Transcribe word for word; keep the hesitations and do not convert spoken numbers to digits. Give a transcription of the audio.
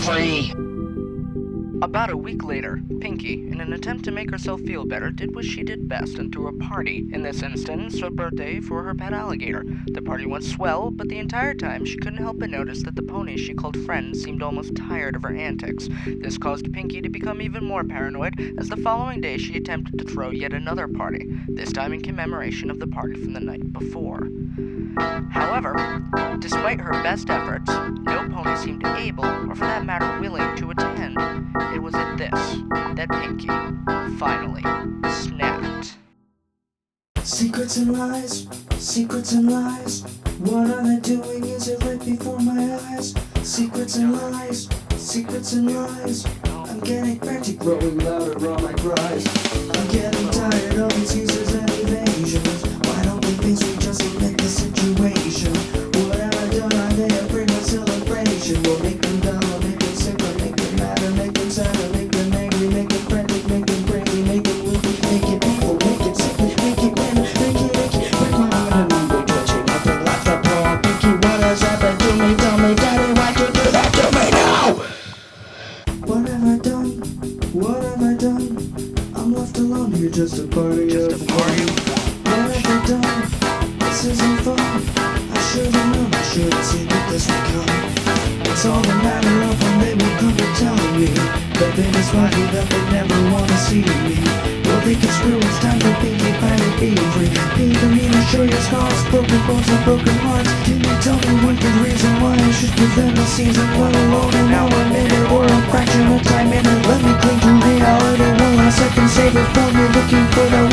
Free. About a week later, Pinkie, in an attempt to make herself feel better, did what she did best and threw a party. In this instance, a birthday for her pet alligator. The party went swell, but the entire time she couldn't help but notice that the ponies she called friends seemed almost tired of her antics. This caused Pinkie to become even more paranoid, as the following day she attempted to throw yet another party, this time in commemoration of the party from the night before. However, despite her best efforts, no pony seemed able, or for that matter willing, to attend. It was at this that Pinkie finally snapped. Secrets and lies, secrets and lies. What are they doing? Is it right before my eyes? Secrets and lies, secrets and lies. I'm getting frantic, growing louder on my cries. I'm getting tired of excuses and evasions. Why don't we think we just make the situation? What have I done? I may have bring a celebration. We'll make them dumb, we'll make them simple, make them matter, make them sad, make them angry, make them frantic, make them crazy, make them loopy, make it people, make it sick, make it win, make it, make it, break my heart and I'm touching nothing left up wrong. Pinkie, what has happened to me? Tell me, Daddy, why'd you do that to me now? What have I done? What have I done? I'm left alone here, just a party Just of a party. What have I done? This isn't fun. I should've known, I should've seen that this would come. It's all a matter of when they will come to tell me that they despise me, that they never wanna see me. Well, they can screw, it's time for Pinkie Pie to be free. Pay for me to show your scars, broken bones and broken hearts. Can you tell me one good reason why I should give them a season? Well, alone an hour, a minute, or a fraction of time in it. Let me cling to reality, one last second, save it from me, looking for the